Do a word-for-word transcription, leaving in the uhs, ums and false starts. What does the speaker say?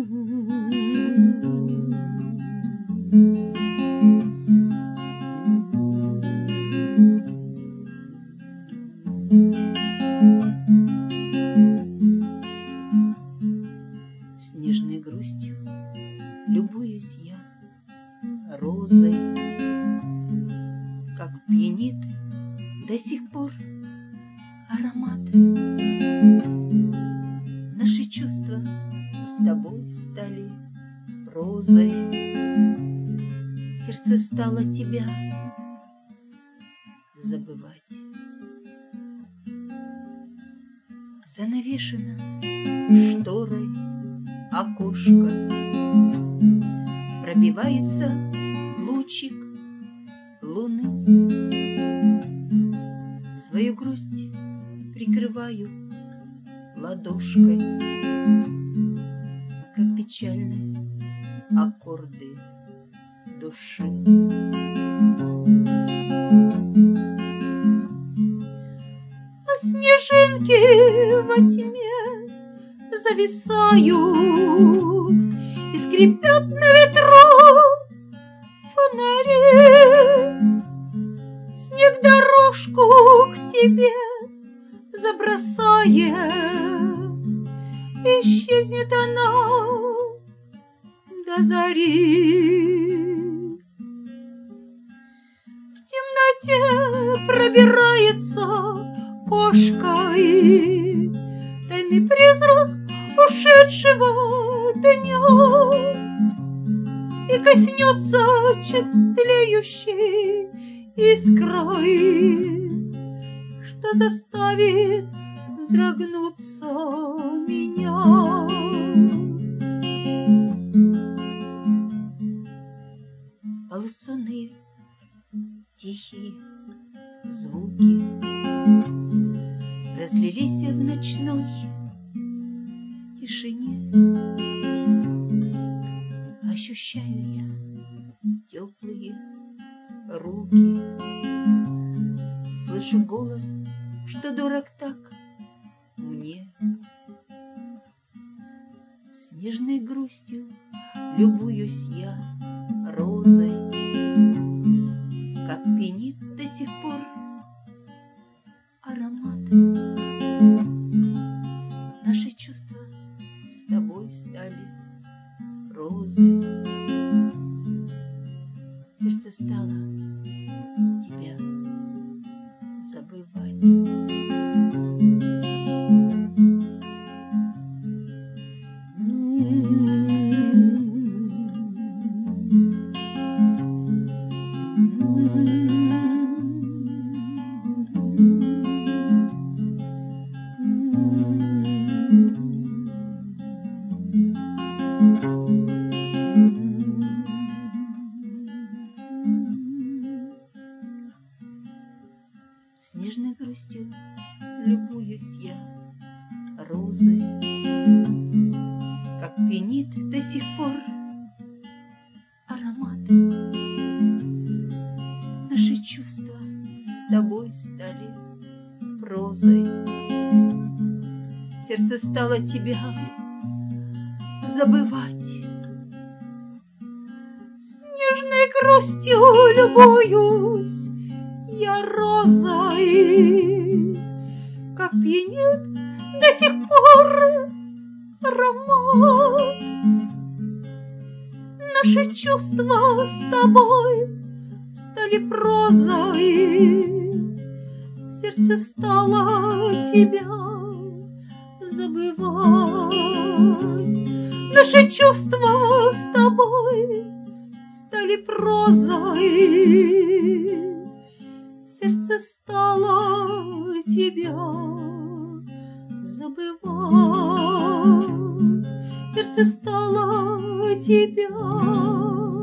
Снежной грустью любуюсь я розой, как пьянит до сих пор аромат. Наши чувства с тобой стали прозой, сердце стало тебя забывать. Занавешено шторой окошко, пробивается лучик луны. Свою грусть прикрываю ладошкой, как печальные аккорды души. А снежинки во тьме зависают и скрипят на ветру фонари. Снег дорожку к тебе забросает, исчезнет она до зари. В темноте пробирается кошкой тайный призрак ушедшего дня и коснется чуть тлеющей искрой, что заставит вздрогнуться меня. Полусонные тихие звуки разлились в ночной тишине. Ощущаю я теплые руки, слышу голос, что дорог так мне. Снежной грустью любуюсь я розой, как пьянит до сих пор аромат. Наши чувства с тобой стали розой, сердце стало тебя забывать. Снежной грустью любуюсь я розой, как пьянит до сих пор аромат. Наши чувства с тобой стали прозой, сердце стало тебя забывать. Снежной грустью любуюсь я розой, как пьянит до сих пор аромат. Наши чувства с тобой стали прозой, сердце стало тебя забывать. Наши чувства с тобой стали прозой, сердце стало тебя забывать. Сердце стало тебя